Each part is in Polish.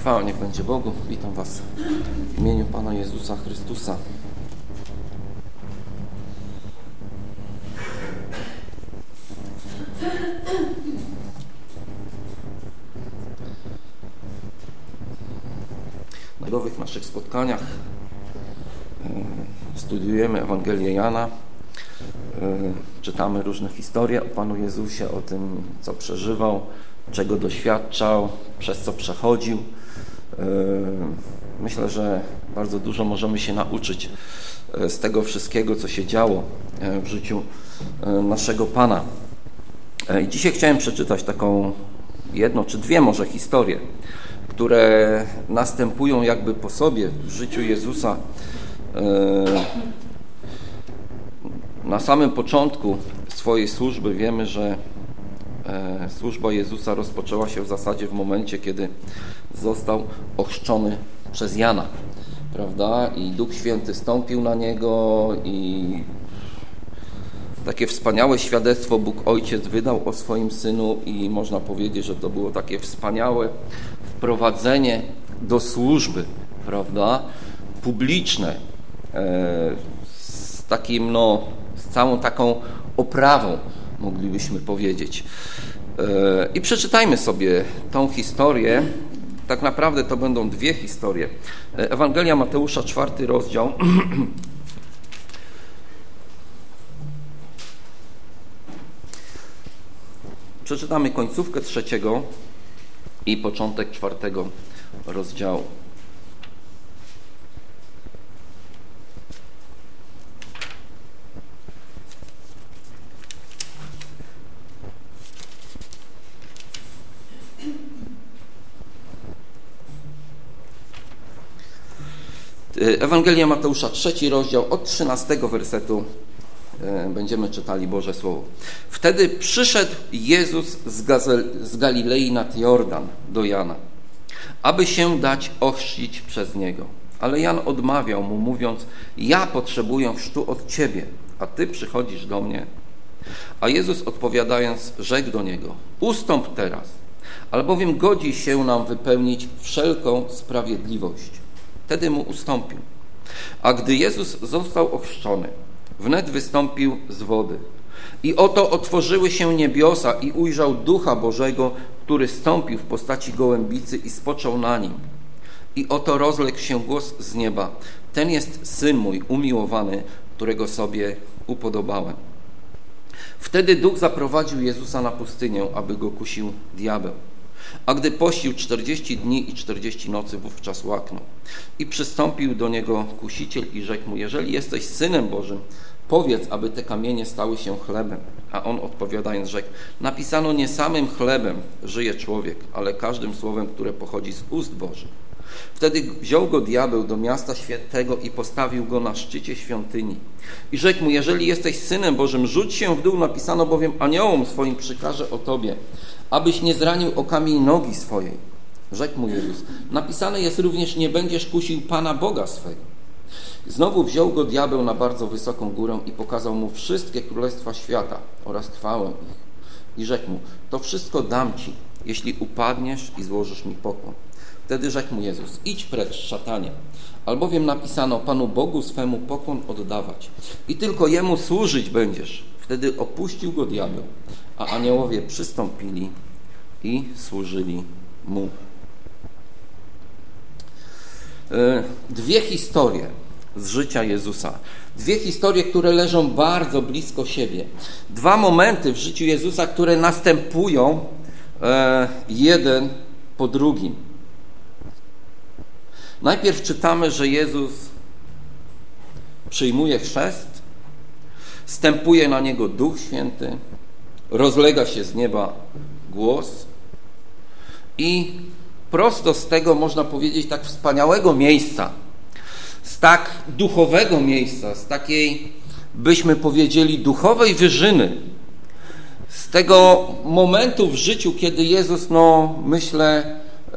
Chwała niech będzie Bogu. Witam Was w imieniu Pana Jezusa Chrystusa. Na nowych naszych spotkaniach studiujemy Ewangelię Jana. Czytamy różne historie o Panu Jezusie, o tym, co przeżywał, czego doświadczał, przez co przechodził. Myślę, że bardzo dużo możemy się nauczyć z tego wszystkiego, co się działo w życiu naszego Pana. I dzisiaj chciałem przeczytać taką jedną czy dwie może historie, które następują jakby po sobie w życiu Jezusa. Na samym początku swojej służby wiemy, że służba Jezusa rozpoczęła się w zasadzie w momencie, kiedy został ochrzczony przez Jana, prawda? I Duch Święty stąpił na Niego i takie wspaniałe świadectwo Bóg Ojciec wydał o swoim Synu i można powiedzieć, że to było takie wspaniałe wprowadzenie do służby, prawda? Publiczne, z takim, z całą taką oprawą, moglibyśmy powiedzieć. I przeczytajmy sobie tą historię. Tak naprawdę to będą dwie historie. Ewangelia Mateusza, 4 rozdział. Przeczytamy końcówkę 3 i początek 4 rozdziału. Ewangelia Mateusza, 3 rozdział, od 13 wersetu będziemy czytali Boże Słowo. Wtedy przyszedł Jezus z Galilei nad Jordan do Jana, aby się dać ochrzcić przez Niego. Ale Jan odmawiał mu, mówiąc: ja potrzebuję chrztu od Ciebie, a Ty przychodzisz do mnie. A Jezus odpowiadając, rzekł do niego: ustąp teraz, albowiem godzi się nam wypełnić wszelką sprawiedliwość. Wtedy mu ustąpił. A gdy Jezus został ochrzczony, wnet wystąpił z wody. I oto otworzyły się niebiosa i ujrzał Ducha Bożego, który stąpił w postaci gołębicy i spoczął na nim. I oto rozległ się głos z nieba: ten jest Syn mój umiłowany, którego sobie upodobałem. Wtedy Duch zaprowadził Jezusa na pustynię, aby go kusił diabeł. A gdy pościł 40 dni i 40 nocy, wówczas łaknął. I przystąpił do niego kusiciel i rzekł mu: jeżeli jesteś Synem Bożym, powiedz, aby te kamienie stały się chlebem. A on odpowiadając rzekł: napisano, nie samym chlebem żyje człowiek, ale każdym słowem, które pochodzi z ust Bożych. Wtedy wziął go diabeł do miasta świętego i postawił go na szczycie świątyni. I rzekł mu: jeżeli jesteś Synem Bożym, rzuć się w dół, napisano bowiem, aniołom swoim przykaże o tobie, abyś nie zranił o kamień nogi swojej. Rzekł mu Jezus: napisane jest również, nie będziesz kusił Pana Boga swego. Znowu wziął go diabeł na bardzo wysoką górę i pokazał mu wszystkie królestwa świata oraz chwałę ich. I rzekł mu: to wszystko dam ci, jeśli upadniesz i złożysz mi pokłon. Wtedy rzekł mu Jezus: idź precz, szatanie, albowiem napisano, Panu Bogu swemu pokłon oddawać i tylko Jemu służyć będziesz. Wtedy opuścił go diabeł, a aniołowie przystąpili i służyli mu. Dwie historie z życia Jezusa. Dwie historie, które leżą bardzo blisko siebie. Dwa momenty w życiu Jezusa, które następują jeden po drugim. Najpierw czytamy, że Jezus przyjmuje chrzest, stępuje na Niego Duch Święty, rozlega się z nieba głos i prosto z tego, można powiedzieć, tak wspaniałego miejsca, z tak duchowego miejsca, z takiej, byśmy powiedzieli, duchowej wyżyny, z tego momentu w życiu, kiedy Jezus, myślę,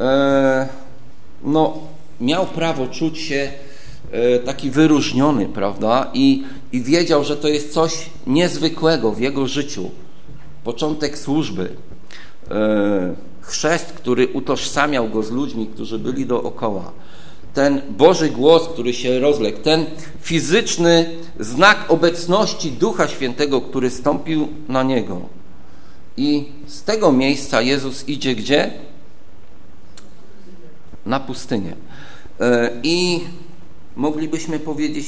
miał prawo czuć się taki wyróżniony, prawda? I wiedział, że to jest coś niezwykłego w jego życiu. Początek służby, chrzest, który utożsamiał go z ludźmi, którzy byli dookoła, ten Boży głos, który się rozległ, ten fizyczny znak obecności Ducha Świętego, który stąpił na niego. I z tego miejsca Jezus idzie gdzie? Na pustynię. I moglibyśmy powiedzieć,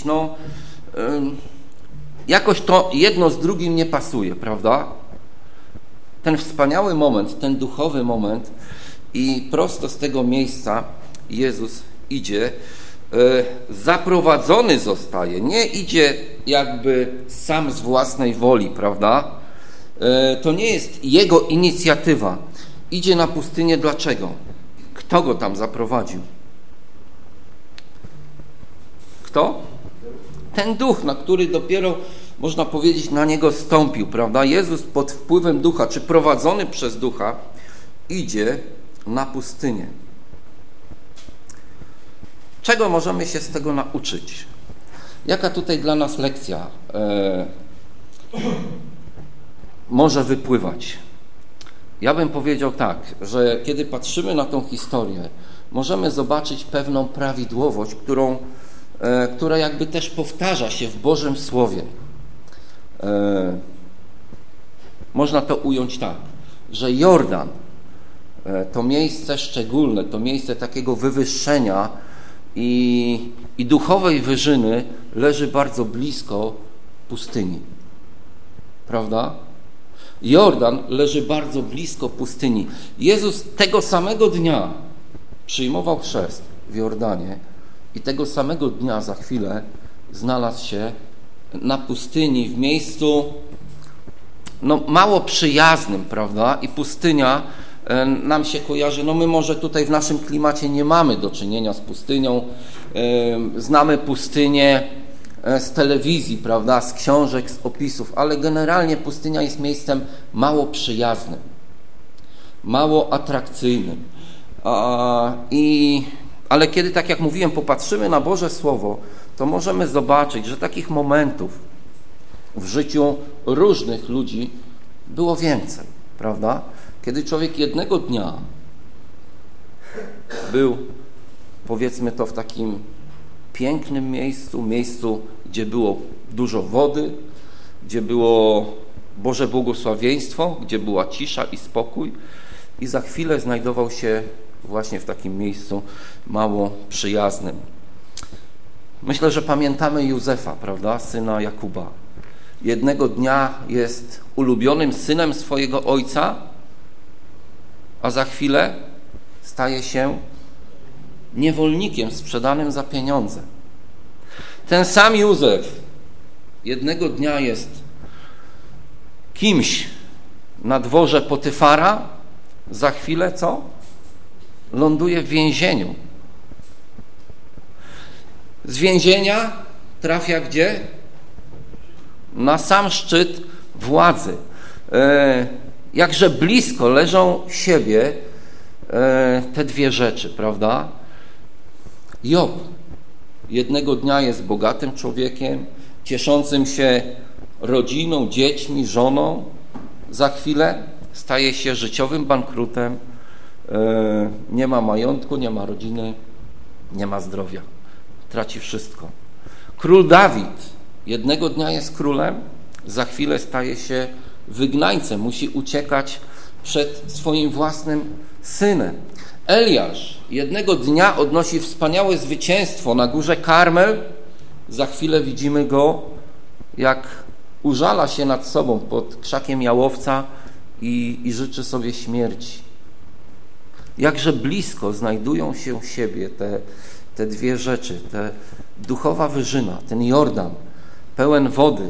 jakoś to jedno z drugim nie pasuje, prawda? Ten wspaniały moment, ten duchowy moment i prosto z tego miejsca Jezus idzie, zaprowadzony zostaje, nie idzie jakby sam z własnej woli, prawda? To nie jest jego inicjatywa. Idzie na pustynię dlaczego? Kto go tam zaprowadził? Kto? Ten duch, na który dopiero, można powiedzieć, na niego stąpił, prawda? Jezus pod wpływem ducha, czy prowadzony przez ducha, idzie na pustynię. Czego możemy się z tego nauczyć? Jaka tutaj dla nas lekcja może wypływać? Ja bym powiedział tak, że kiedy patrzymy na tą historię, możemy zobaczyć pewną prawidłowość, która jakby też powtarza się w Bożym Słowie. Można to ująć tak, że Jordan, to miejsce szczególne, to miejsce takiego wywyższenia i duchowej wyżyny leży bardzo blisko pustyni. Prawda? Jordan leży bardzo blisko pustyni. Jezus tego samego dnia przyjmował chrzest w Jordanie i tego samego dnia za chwilę znalazł się na pustyni, w miejscu mało przyjaznym, prawda? I pustynia nam się kojarzy, my może tutaj w naszym klimacie nie mamy do czynienia z pustynią, znamy pustynię z telewizji, prawda, z książek, z opisów, ale generalnie pustynia jest miejscem mało przyjaznym, mało atrakcyjnym. Ale kiedy, tak jak mówiłem, popatrzymy na Boże Słowo, to możemy zobaczyć, że takich momentów w życiu różnych ludzi było więcej, prawda? Kiedy człowiek jednego dnia był, powiedzmy to, w takim pięknym miejscu, gdzie było dużo wody, gdzie było Boże błogosławieństwo, gdzie była cisza i spokój, i za chwilę znajdował się właśnie w takim miejscu mało przyjaznym. Myślę, że pamiętamy Józefa, prawda, syna Jakuba. Jednego dnia jest ulubionym synem swojego ojca, a za chwilę staje się niewolnikiem sprzedanym za pieniądze. Ten sam Józef jednego dnia jest kimś na dworze Potyfara, za chwilę co? Ląduje w więzieniu. Z więzienia trafia gdzie? Na sam szczyt władzy. Jakże blisko leżą siebie te dwie rzeczy, prawda? Job jednego dnia jest bogatym człowiekiem, cieszącym się rodziną, dziećmi, żoną. Za chwilę staje się życiowym bankrutem. Nie ma majątku, nie ma rodziny, nie ma zdrowia. Traci wszystko. Król Dawid jednego dnia jest królem, za chwilę staje się wygnańcem, musi uciekać przed swoim własnym synem. Eliasz jednego dnia odnosi wspaniałe zwycięstwo na górze Karmel, za chwilę widzimy go, jak użala się nad sobą pod krzakiem jałowca i życzy sobie śmierci. Jakże blisko znajdują się siebie te dwie rzeczy, te duchowa wyżyna, ten Jordan, pełen wody,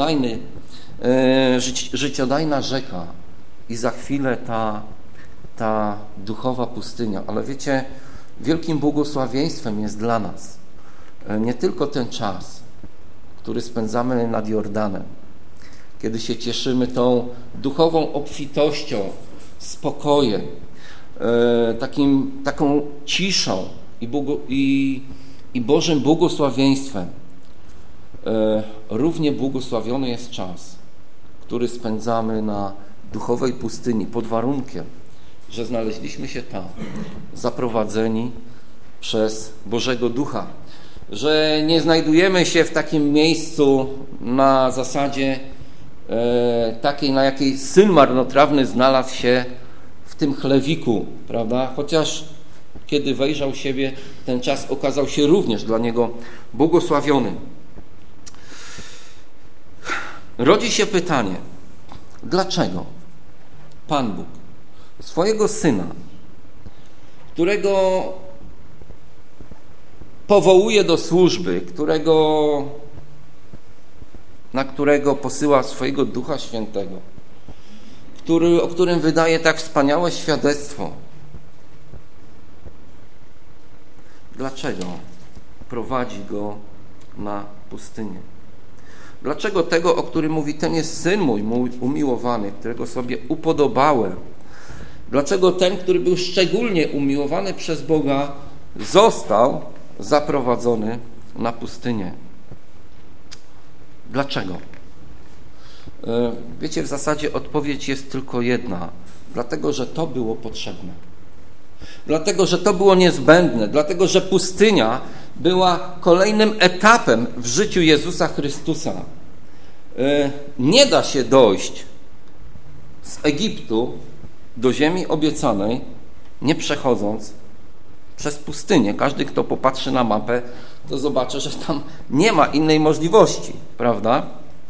życiodajna rzeka i za chwilę ta duchowa pustynia. Ale wiecie, wielkim błogosławieństwem jest dla nas nie tylko ten czas, który spędzamy nad Jordanem, kiedy się cieszymy tą duchową obfitością, spokojem, taką ciszą i Bożym błogosławieństwem. Równie błogosławiony jest czas, który spędzamy na duchowej pustyni, pod warunkiem, że znaleźliśmy się tam, zaprowadzeni przez Bożego Ducha, że nie znajdujemy się w takim miejscu na zasadzie takiej, na jakiej syn marnotrawny znalazł się w tym chlewiku, prawda? Chociaż kiedy wejrzał siebie, ten czas okazał się również dla niego błogosławiony. Rodzi się pytanie, dlaczego Pan Bóg swojego Syna, którego powołuje do służby, na którego posyła swojego Ducha Świętego, o którym wydaje tak wspaniałe świadectwo, dlaczego prowadzi go na pustynię? Dlaczego tego, o którym mówi, ten jest Syn mój umiłowany, którego sobie upodobałem? Dlaczego ten, który był szczególnie umiłowany przez Boga, został zaprowadzony na pustynię? Dlaczego? Wiecie, w zasadzie odpowiedź jest tylko jedna. Dlatego, że to było potrzebne. Dlatego, że to było niezbędne. Dlatego, że pustynia była kolejnym etapem w życiu Jezusa Chrystusa. Nie da się dojść z Egiptu do ziemi obiecanej, nie przechodząc przez pustynię. Każdy, kto popatrzy na mapę, to zobaczy, że tam nie ma innej możliwości, prawda?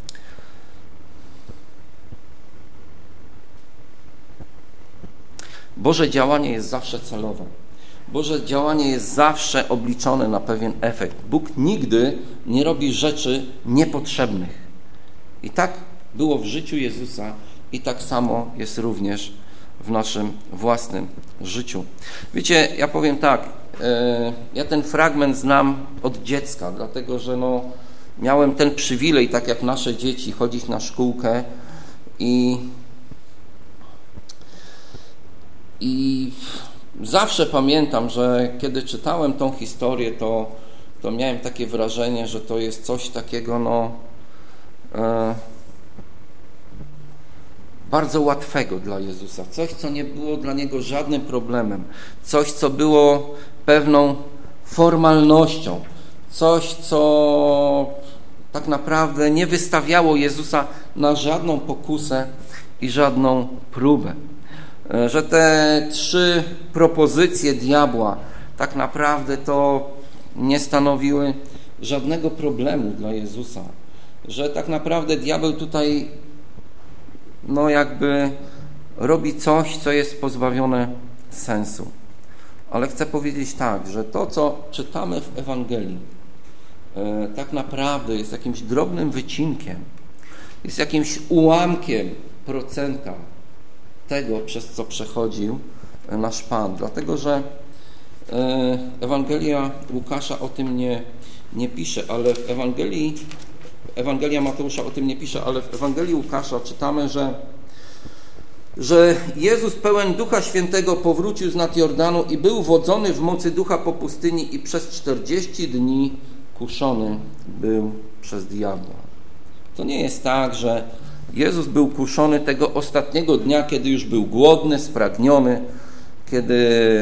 Boże działanie jest zawsze celowe. Boże działanie jest zawsze obliczone na pewien efekt. Bóg nigdy nie robi rzeczy niepotrzebnych. I tak było w życiu Jezusa i tak samo jest również w naszym własnym życiu. Wiecie, ja powiem tak, ja ten fragment znam od dziecka, dlatego że miałem ten przywilej, tak jak nasze dzieci, chodzić na szkółkę i zawsze pamiętam, że kiedy czytałem tą historię, to miałem takie wrażenie, że to jest coś takiego bardzo łatwego dla Jezusa. Coś, co nie było dla Niego żadnym problemem. Coś, co było pewną formalnością. Coś, co tak naprawdę nie wystawiało Jezusa na żadną pokusę i żadną próbę. Że te 3 propozycje diabła tak naprawdę to nie stanowiły żadnego problemu dla Jezusa. Że tak naprawdę diabeł tutaj jakby robi coś, co jest pozbawione sensu. Ale chcę powiedzieć tak, że to, co czytamy w Ewangelii, tak naprawdę jest jakimś drobnym wycinkiem, jest jakimś ułamkiem procenta tego, przez co przechodził nasz Pan. Dlatego, że Ewangelia Łukasza o tym nie pisze, ale w Ewangelia Mateusza o tym nie pisze, ale w Ewangelii Łukasza czytamy, że Jezus pełen Ducha Świętego powrócił z nad Jordanu i był wodzony w mocy Ducha po pustyni i przez 40 dni kuszony był przez diabła. To nie jest tak, że Jezus był kuszony tego ostatniego dnia, kiedy już był głodny, spragniony, kiedy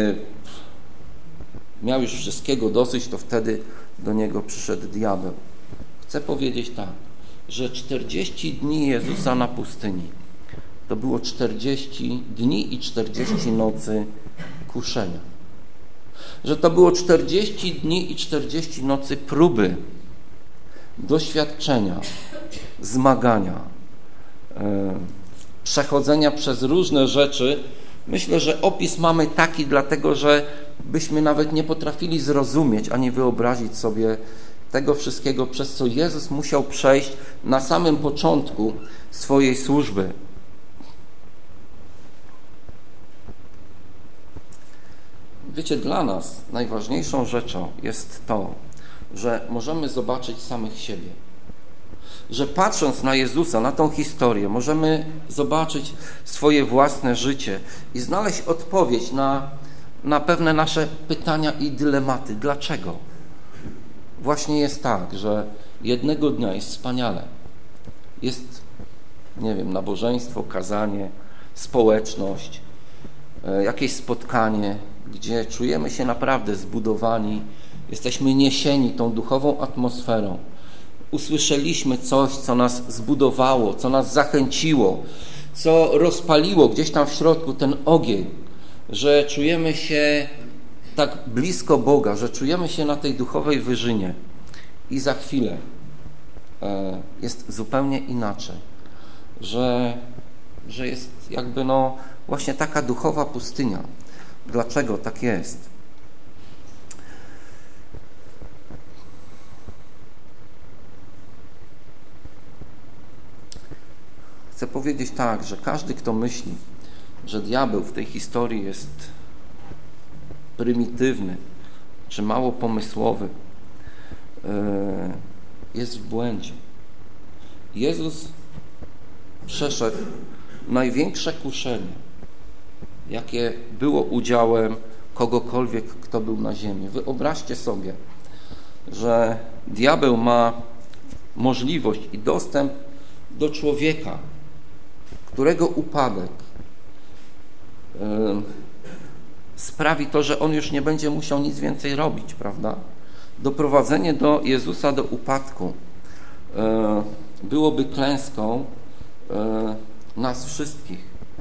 miał już wszystkiego dosyć, to wtedy do Niego przyszedł diabeł. Chcę powiedzieć tak, że 40 dni Jezusa na pustyni to było 40 dni i 40 nocy kuszenia. Że to było 40 dni i 40 nocy próby, doświadczenia, zmagania, przechodzenia przez różne rzeczy. Myślę, że opis mamy taki, dlatego że byśmy nawet nie potrafili zrozumieć ani wyobrazić sobie tego wszystkiego, przez co Jezus musiał przejść na samym początku swojej służby. Wiecie, dla nas najważniejszą rzeczą jest to, że możemy zobaczyć samych siebie. Że patrząc na Jezusa, na tą historię, możemy zobaczyć swoje własne życie i znaleźć odpowiedź na pewne nasze pytania i dylematy. Dlaczego? Właśnie jest tak, że jednego dnia jest wspaniale. Jest, nabożeństwo, kazanie, społeczność, jakieś spotkanie, gdzie czujemy się naprawdę zbudowani, jesteśmy niesieni tą duchową atmosferą. Usłyszeliśmy coś, co nas zbudowało, co nas zachęciło, co rozpaliło gdzieś tam w środku ten ogień, że czujemy się tak blisko Boga, że czujemy się na tej duchowej wyżynie i za chwilę jest zupełnie inaczej, że jest jakby właśnie taka duchowa pustynia. Dlaczego tak jest? Chcę powiedzieć tak, że każdy, kto myśli, że diabeł w tej historii jest prymitywny czy mało pomysłowy, jest w błędzie. Jezus przeszedł największe kuszenie, jakie było udziałem kogokolwiek, kto był na ziemi. Wyobraźcie sobie, że diabeł ma możliwość i dostęp do człowieka, którego upadek sprawi to, że on już nie będzie musiał nic więcej robić, prawda? Doprowadzenie do Jezusa do upadku byłoby klęską nas wszystkich.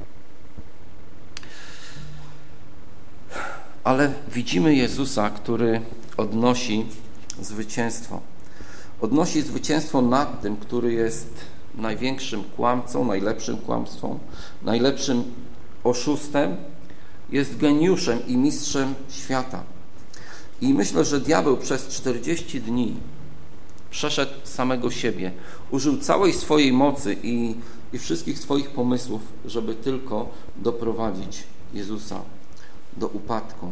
Ale widzimy Jezusa, który odnosi zwycięstwo. Odnosi zwycięstwo nad tym, który jest największym kłamcą, najlepszym kłamstwą, najlepszym oszustem, jest geniuszem i mistrzem świata. I myślę, że diabeł przez 40 dni przeszedł samego siebie. Użył całej swojej mocy i wszystkich swoich pomysłów, żeby tylko doprowadzić Jezusa do upadku.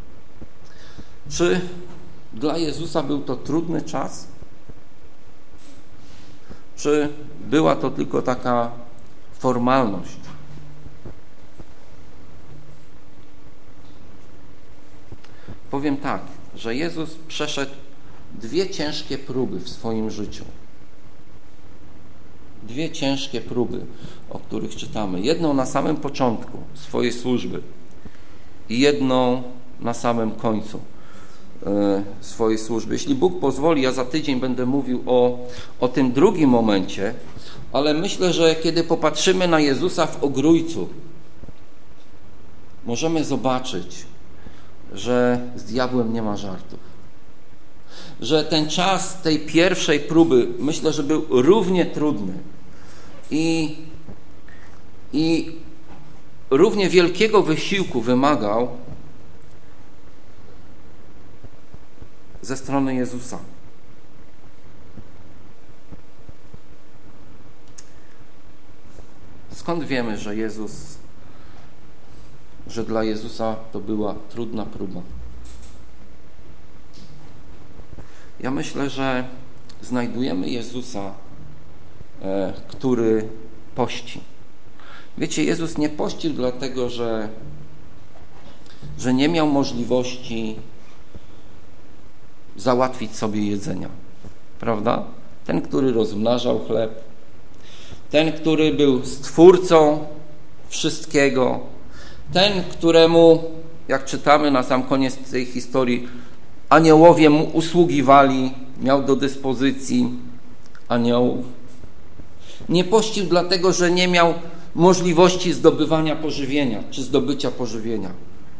Czy dla Jezusa był to trudny czas? Czy była to tylko taka formalność? Powiem tak, że Jezus przeszedł 2 ciężkie próby w swoim życiu. 2 ciężkie próby, o których czytamy. Jedną na samym początku swojej służby i jedną na samym końcu swojej służby. Jeśli Bóg pozwoli, ja za tydzień będę mówił o tym drugim momencie, ale myślę, że kiedy popatrzymy na Jezusa w Ogrójcu, możemy zobaczyć, że z diabłem nie ma żartów. Że ten czas tej pierwszej próby, myślę, że był równie trudny i równie wielkiego wysiłku wymagał ze strony Jezusa. Skąd wiemy, że dla Jezusa to była trudna próba? Ja myślę, że znajdujemy Jezusa, który pości. Wiecie, Jezus nie pościł dlatego, że nie miał możliwości załatwić sobie jedzenia. Prawda? Ten, który rozmnażał chleb, ten, który był stwórcą wszystkiego, ten, któremu, jak czytamy na sam koniec tej historii, aniołowie mu usługiwali, miał do dyspozycji aniołów. Nie pościł dlatego, że nie miał możliwości zdobywania pożywienia, czy zdobycia pożywienia.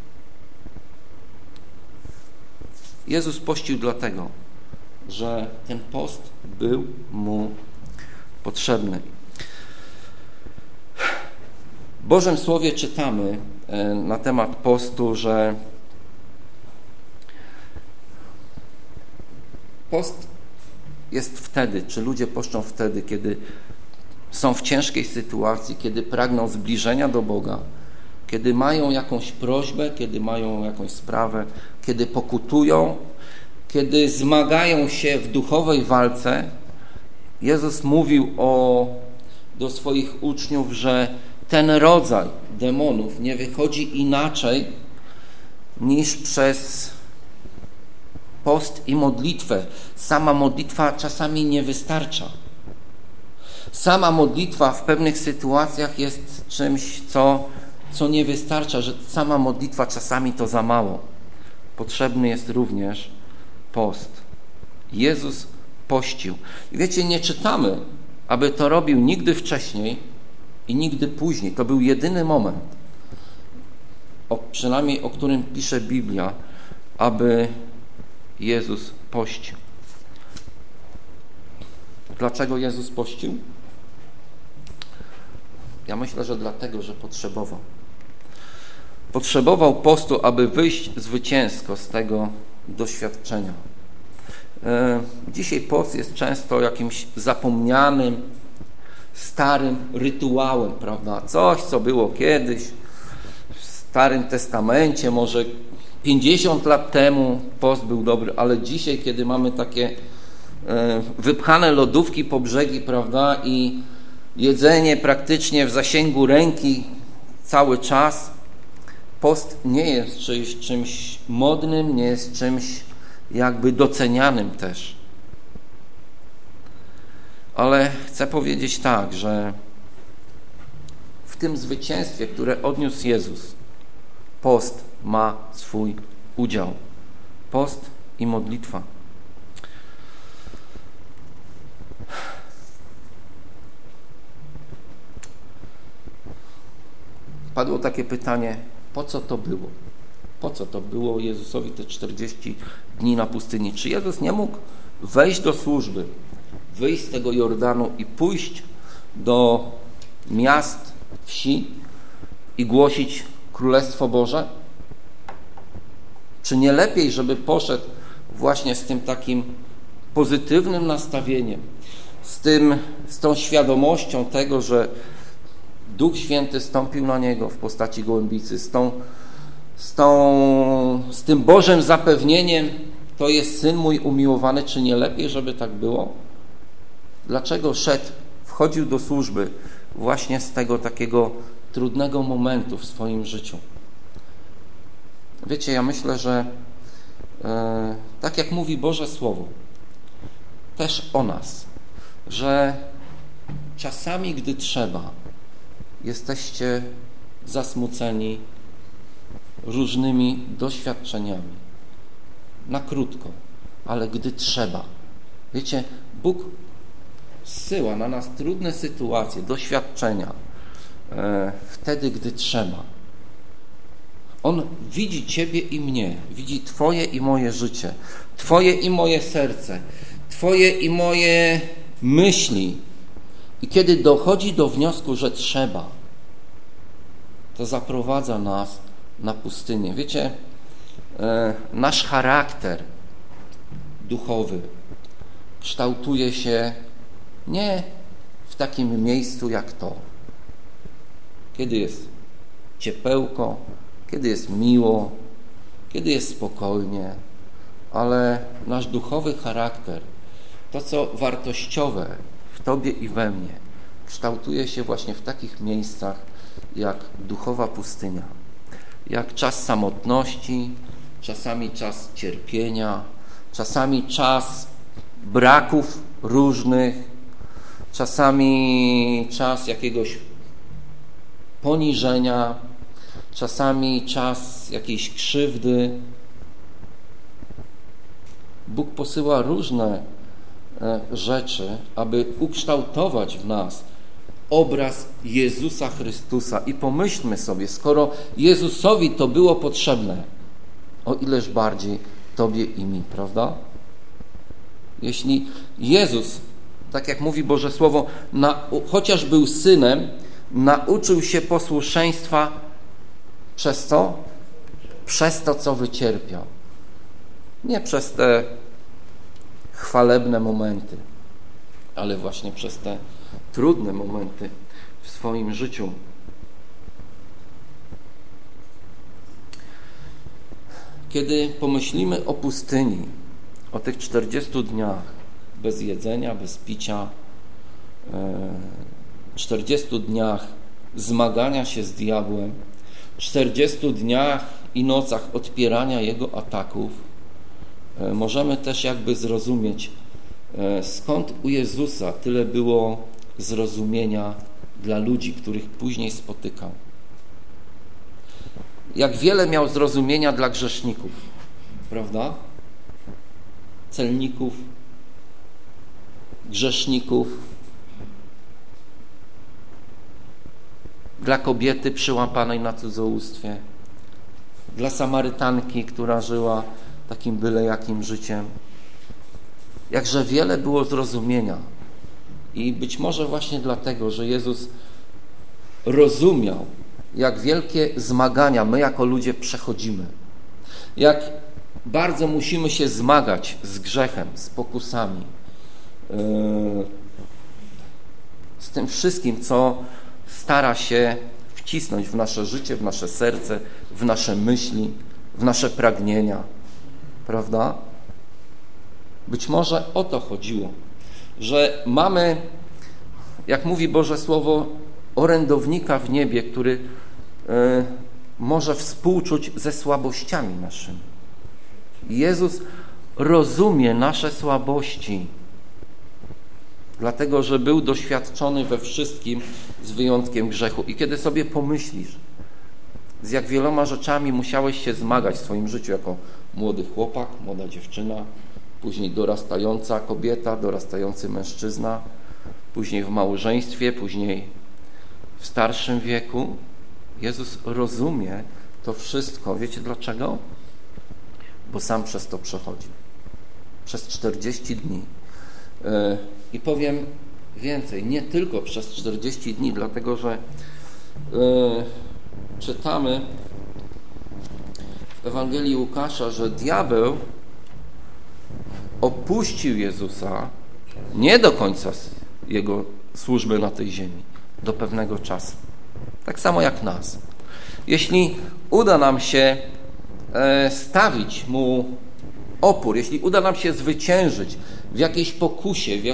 Jezus pościł dlatego, że ten post był mu potrzebny. W Bożym Słowie czytamy na temat postu, że post jest wtedy, czy ludzie poszczą wtedy, kiedy są w ciężkiej sytuacji, kiedy pragną zbliżenia do Boga, kiedy mają jakąś prośbę, kiedy mają jakąś sprawę, kiedy pokutują, kiedy zmagają się w duchowej walce. Jezus mówił do swoich uczniów, że ten rodzaj demonów nie wychodzi inaczej niż przez post i modlitwę. Sama modlitwa czasami nie wystarcza. Sama modlitwa w pewnych sytuacjach jest czymś, co co nie wystarcza, że sama modlitwa czasami to za mało. Potrzebny jest również post. Jezus pościł. I wiecie, nie czytamy, aby to robił nigdy wcześniej i nigdy później. To był jedyny moment, przynajmniej o którym pisze Biblia, aby Jezus pościł. Dlaczego Jezus pościł? Ja myślę, że dlatego, że potrzebował. Potrzebował postu, aby wyjść zwycięsko z tego doświadczenia. Dzisiaj post jest często jakimś zapomnianym, starym rytuałem, prawda? Coś, co było kiedyś w Starym Testamencie, może 50 lat temu post był dobry, ale dzisiaj, kiedy mamy takie wypchane lodówki po brzegi, prawda, i jedzenie praktycznie w zasięgu ręki cały czas, post nie jest czymś modnym, nie jest czymś jakby docenianym też. Ale chcę powiedzieć tak, że w tym zwycięstwie, które odniósł Jezus, post ma swój udział. Post i modlitwa. Padło takie pytanie, po co to było? Po co to było Jezusowi te 40 dni na pustyni? Czy Jezus nie mógł wejść do służby, wyjść z tego Jordanu i pójść do miast, wsi i głosić Królestwo Boże? Czy nie lepiej, żeby poszedł właśnie z tym takim pozytywnym nastawieniem, z tą świadomością tego, że Duch Święty stąpił na niego w postaci gołębicy, z tym Bożym zapewnieniem, to jest Syn mój umiłowany, czy nie lepiej, żeby tak było? Dlaczego wchodził do służby właśnie z tego takiego trudnego momentu w swoim życiu? Wiecie, ja myślę, że tak jak mówi Boże Słowo, też o nas, że czasami, gdy trzeba, jesteście zasmuceni różnymi doświadczeniami. Na krótko, ale gdy trzeba. Wiecie, Bóg zsyła na nas trudne sytuacje, doświadczenia wtedy, gdy trzeba. On widzi Ciebie i mnie, widzi Twoje i moje życie, Twoje i moje serce, Twoje i moje myśli. I kiedy dochodzi do wniosku, że trzeba, to zaprowadza nas na pustynię. Wiecie, nasz charakter duchowy kształtuje się nie w takim miejscu jak to. Kiedy jest ciepełko, kiedy jest miło, kiedy jest spokojnie, ale nasz duchowy charakter, to co wartościowe w Tobie i we mnie, kształtuje się właśnie w takich miejscach jak duchowa pustynia, jak czas samotności, czasami czas cierpienia, czasami czas braków różnych, czasami czas jakiegoś poniżenia, czasami czas jakiejś krzywdy. Bóg posyła różne rzeczy, aby ukształtować w nas obraz Jezusa Chrystusa. I pomyślmy sobie, skoro Jezusowi to było potrzebne, o ileż bardziej Tobie i mi, prawda? Jeśli Jezus, tak jak mówi Boże Słowo, chociaż był Synem, nauczył się posłuszeństwa przez to? Przez to, co wycierpiał. Nie przez te chwalebne momenty, ale właśnie przez te trudne momenty w swoim życiu. Kiedy pomyślimy o pustyni, o tych 40 dniach bez jedzenia, bez picia, 40 dniach zmagania się z diabłem, 40 dniach i nocach odpierania jego ataków, możemy też jakby zrozumieć, skąd u Jezusa tyle było zrozumienia dla ludzi, których później spotykał. jak wiele miał zrozumienia dla grzeszników, prawda? Celników, grzeszników, dla kobiety przyłapanej na cudzołóstwie, dla Samarytanki, która żyła takim byle jakim życiem. Jakże wiele było zrozumienia. I być może właśnie dlatego, że Jezus rozumiał, jak wielkie zmagania my jako ludzie przechodzimy. Jak bardzo musimy się zmagać z grzechem, z pokusami, z tym wszystkim, co stara się wcisnąć w nasze życie, w nasze serce, w nasze myśli, w nasze pragnienia. Prawda? Być może o to chodziło, że mamy, jak mówi Boże Słowo, orędownika w niebie, który może współczuć ze słabościami naszymi. Jezus rozumie nasze słabości, dlatego że był doświadczony we wszystkim z wyjątkiem grzechu. I kiedy sobie pomyślisz, z jak wieloma rzeczami musiałeś się zmagać w swoim życiu jako młody chłopak, młoda dziewczyna, później dorastająca kobieta, dorastający mężczyzna, później w małżeństwie, później w starszym wieku. Jezus rozumie to wszystko. Wiecie dlaczego? Bo sam przez to przechodził. Przez 40 dni. I powiem więcej, nie tylko przez 40 dni, dlatego że czytamy w Ewangelii Łukasza, że diabeł opuścił Jezusa nie do końca jego służby na tej ziemi, do pewnego czasu. Tak samo jak nas. Jeśli uda nam się stawić mu opór, jeśli uda nam się zwyciężyć w jakiejś pokusie, w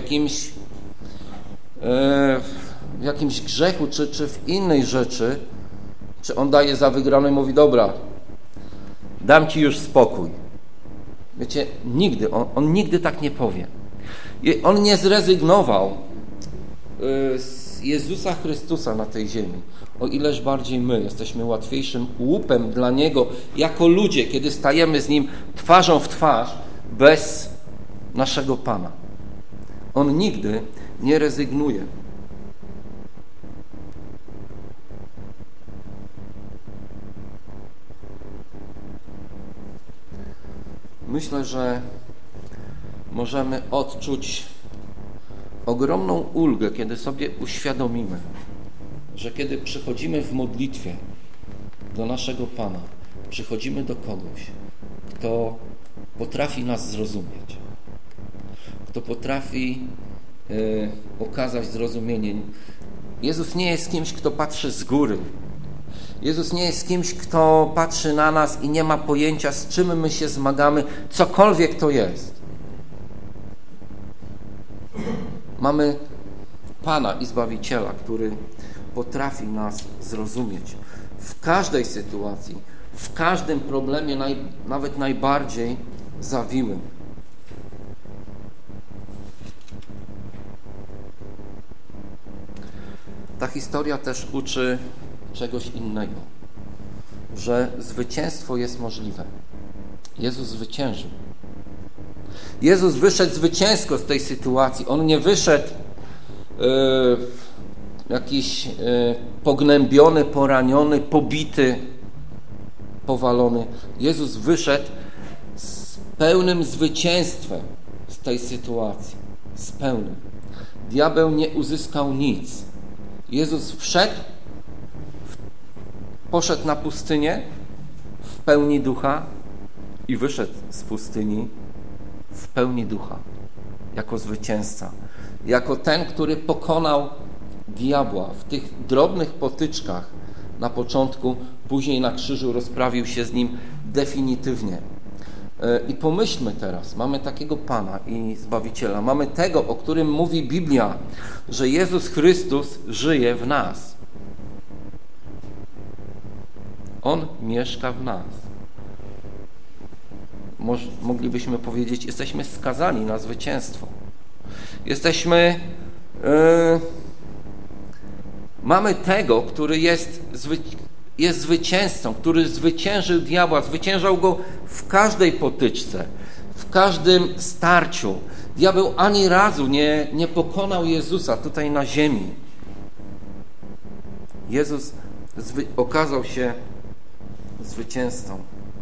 jakimś grzechu, czy w innej rzeczy, czy on daje za wygraną i mówi, dobra, dam ci już spokój. Wiecie, nigdy, on nigdy tak nie powie. On nie zrezygnował z Jezusa Chrystusa na tej ziemi. O ileż bardziej my jesteśmy łatwiejszym łupem dla Niego, jako ludzie, kiedy stajemy z Nim twarzą w twarz, bez naszego Pana. On nigdy nie rezygnuje. Myślę, że możemy odczuć ogromną ulgę, kiedy sobie uświadomimy, że kiedy przychodzimy w modlitwie do naszego Pana, przychodzimy do kogoś, kto potrafi nas zrozumieć, kto potrafi okazać zrozumienie. Jezus nie jest kimś, kto patrzy z góry. Jezus nie jest kimś, kto patrzy na nas i nie ma pojęcia, z czym my się zmagamy, cokolwiek to jest. Mamy Pana i Zbawiciela, który potrafi nas zrozumieć w każdej sytuacji, w każdym problemie, nawet najbardziej zawiłym. Ta historia też uczy czegoś innego, że zwycięstwo jest możliwe. Jezus zwyciężył. Jezus wyszedł zwycięsko z tej sytuacji. On nie wyszedł jakiś pognębiony, poraniony, pobity, powalony. Jezus wyszedł z pełnym zwycięstwem z tej sytuacji. Z pełnym. Diabeł nie uzyskał nic. Jezus poszedł na pustynię w pełni ducha i wyszedł z pustyni w pełni ducha, jako zwycięzca, jako ten, który pokonał diabła w tych drobnych potyczkach na początku, później na krzyżu rozprawił się z nim definitywnie. I pomyślmy teraz, mamy takiego Pana i Zbawiciela, mamy tego, o którym mówi Biblia, że Jezus Chrystus żyje w nas. On mieszka w nas. Moglibyśmy powiedzieć, jesteśmy skazani na zwycięstwo. Mamy tego, który jest jest zwycięzcą, który zwyciężył diabła, zwyciężał go w każdej potyczce, w każdym starciu. Diabeł ani razu nie pokonał Jezusa tutaj na ziemi. Jezus okazał się zwycięzcą.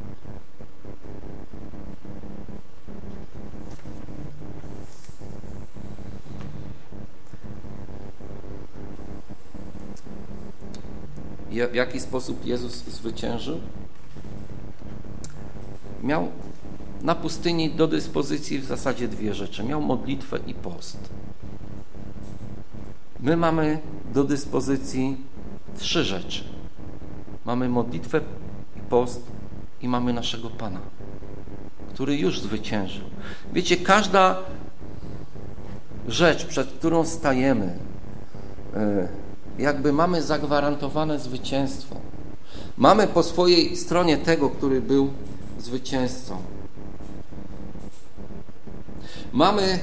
W jaki sposób Jezus zwyciężył? Miał na pustyni do dyspozycji w zasadzie dwie rzeczy. Miał modlitwę i post. My mamy do dyspozycji trzy rzeczy. Mamy modlitwę i post i mamy naszego Pana, który już zwyciężył. Wiecie, każda rzecz, przed którą stajemy, jakby mamy zagwarantowane zwycięstwo. Mamy po swojej stronie tego, który był zwycięzcą. Mamy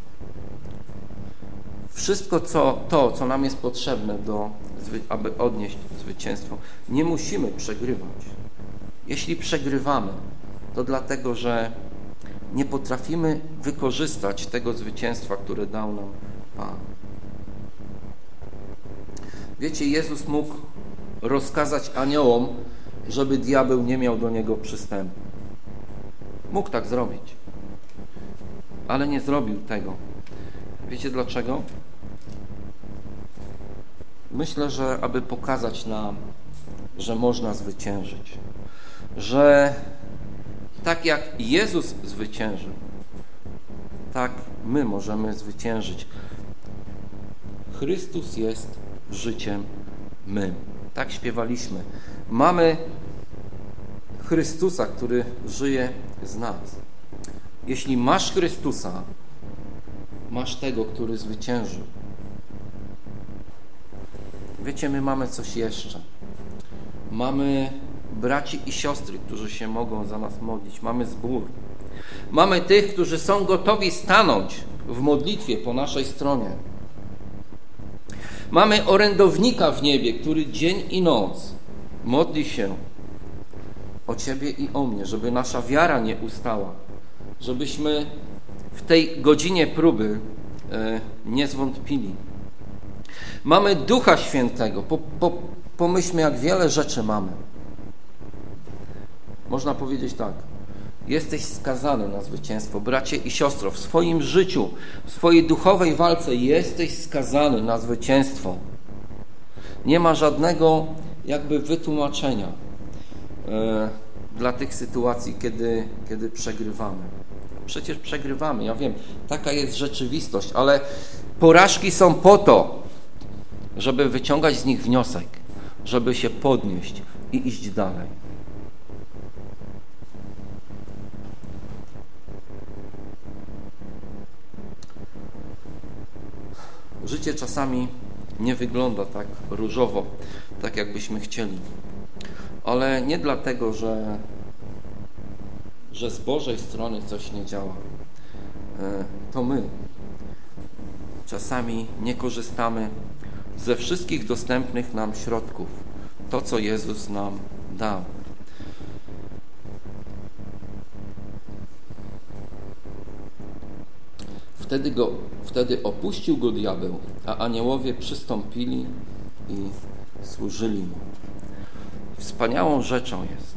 wszystko co nam jest potrzebne, aby odnieść zwycięstwo. Nie musimy przegrywać. Jeśli przegrywamy, to dlatego, że nie potrafimy wykorzystać tego zwycięstwa, które dał nam Pan. Wiecie, Jezus mógł rozkazać aniołom, żeby diabeł nie miał do niego przystępu. Mógł tak zrobić, ale nie zrobił tego. Wiecie dlaczego? Myślę, że aby pokazać nam, że można zwyciężyć. Że tak jak Jezus zwyciężył, tak my możemy zwyciężyć. Chrystus jest życiem mym. Tak śpiewaliśmy. Mamy Chrystusa, który żyje z nas. Jeśli masz Chrystusa, masz tego, który zwyciężył. Wiecie, my mamy coś jeszcze. Mamy braci i siostry, którzy się mogą za nas modlić. Mamy zbór. Mamy tych, którzy są gotowi stanąć w modlitwie po naszej stronie. Mamy orędownika w niebie, który dzień i noc modli się o Ciebie i o mnie, żeby nasza wiara nie ustała, żebyśmy w tej godzinie próby nie zwątpili. Mamy Ducha Świętego. Pomyślmy, jak wiele rzeczy mamy. Można powiedzieć tak. Jesteś skazany na zwycięstwo. Bracie i siostro, w swoim życiu, w swojej duchowej walce jesteś skazany na zwycięstwo. Nie ma żadnego jakby wytłumaczenia dla tych sytuacji, kiedy przegrywamy. Przecież przegrywamy, ja wiem, taka jest rzeczywistość, ale porażki są po to, żeby wyciągać z nich wniosek, żeby się podnieść i iść dalej. Życie czasami nie wygląda tak różowo, tak jakbyśmy chcieli. Ale nie dlatego, że z Bożej strony coś nie działa. To my czasami nie korzystamy ze wszystkich dostępnych nam środków. To, co Jezus nam dał. Wtedy opuścił go diabeł, a aniołowie przystąpili i służyli mu. Wspaniałą rzeczą jest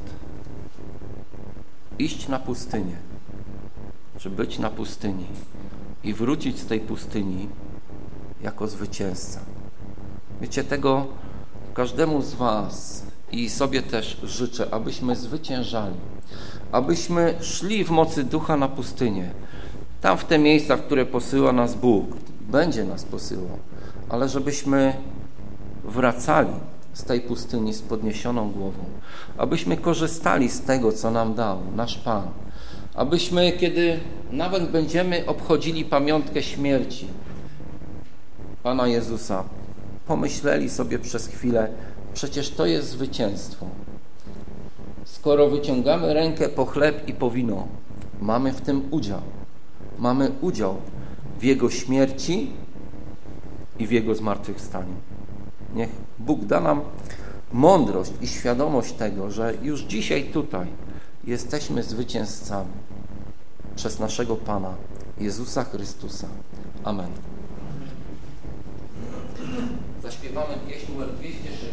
iść na pustynię, czy być na pustyni i wrócić z tej pustyni jako zwycięzca. Wiecie, tego każdemu z was i sobie też życzę, abyśmy zwyciężali, abyśmy szli w mocy Ducha na pustynię, tam w te miejsca, w które posyła nas Bóg, będzie nas posyłał, ale żebyśmy wracali z tej pustyni z podniesioną głową, abyśmy korzystali z tego, co nam dał nasz Pan, abyśmy, kiedy nawet będziemy obchodzili pamiątkę śmierci Pana Jezusa, pomyśleli sobie przez chwilę, przecież to jest zwycięstwo. Skoro wyciągamy rękę po chleb i po wino, mamy w tym udział. Mamy udział w Jego śmierci i w Jego zmartwychwstaniu. Niech Bóg da nam mądrość i świadomość tego, że już dzisiaj tutaj jesteśmy zwycięzcami przez naszego Pana Jezusa Chrystusa. Amen. Zaśpiewamy pieśń numer 206.